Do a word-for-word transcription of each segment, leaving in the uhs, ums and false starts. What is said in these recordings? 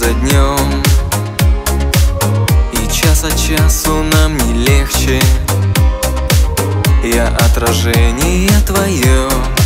за днем, и час от часу нам не легче. Я отражение твое.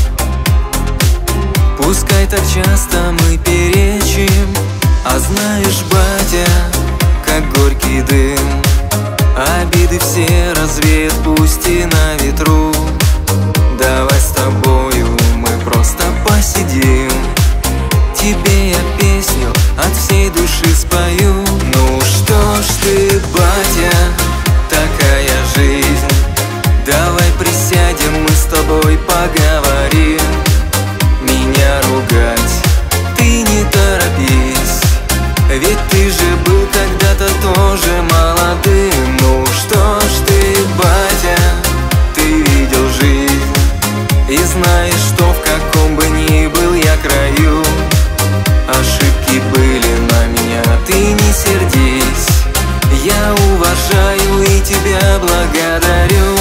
Пускай так часто мы перечим, а знаешь, батя, как горький дым, обиды все развеет, пусть и на ветру. Давай с тобою мы просто посидим, тебе я песню от всей души спою. Ну что ж ты, батя, такая жизнь, давай присядем, мы с тобой поговорим. Меня ругать ты не торопись, ведь ты же был когда-то тоже молодым. Ну что ж ты, батя, ты видел жизнь и знаешь, что в каком бы ни был я краю, ошибки были на меня, ты не сердись. Я уважаю и тебя благодарю.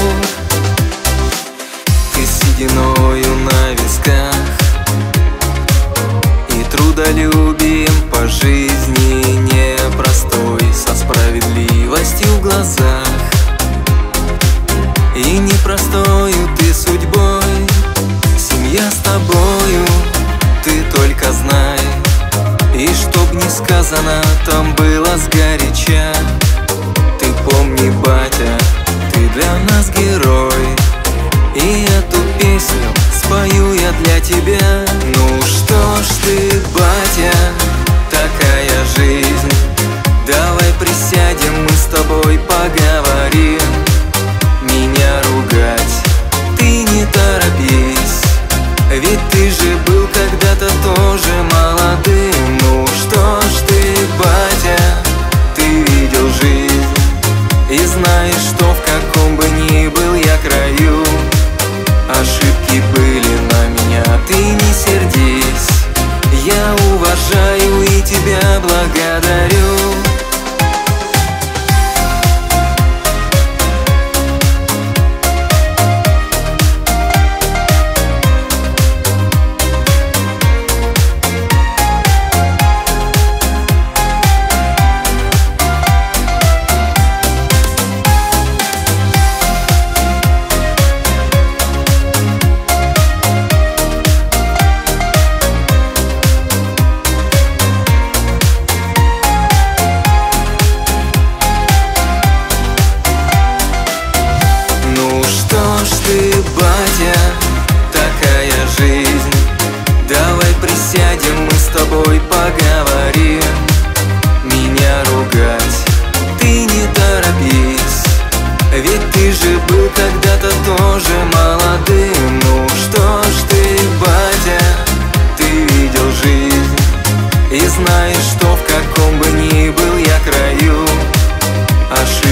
Ты сединою на висках и трудолюбием по жизни непростой, со справедливостью в глазах и непростою ты судьбой. Семья с тобою, ты только знай, и чтоб не сказано там было сгоряча. Ты помни, батя, ты для нас герой, и эту песню спою я для тебя. Ну что ж ты, батя, такая жизнь, давай присядем, мы с тобой поговорим. Меня ругать ты не торопись, ведь ты же был когда-то тоже молодым. Ну что ж ты, батя, ты видел жизнь и знаешь, что в каком бы ни был я краю, ошибки были на меня, ты не сердись. Я уважаю и тебя благодарю. Ты, батя, такая жизнь, давай присядем, мы с тобой поговорим. Меня ругать ты не торопись, ведь ты же был когда-то тоже молодым. Ну что ж ты, батя, ты видел жизнь и знаешь, что в каком бы ни был я краю, ошибки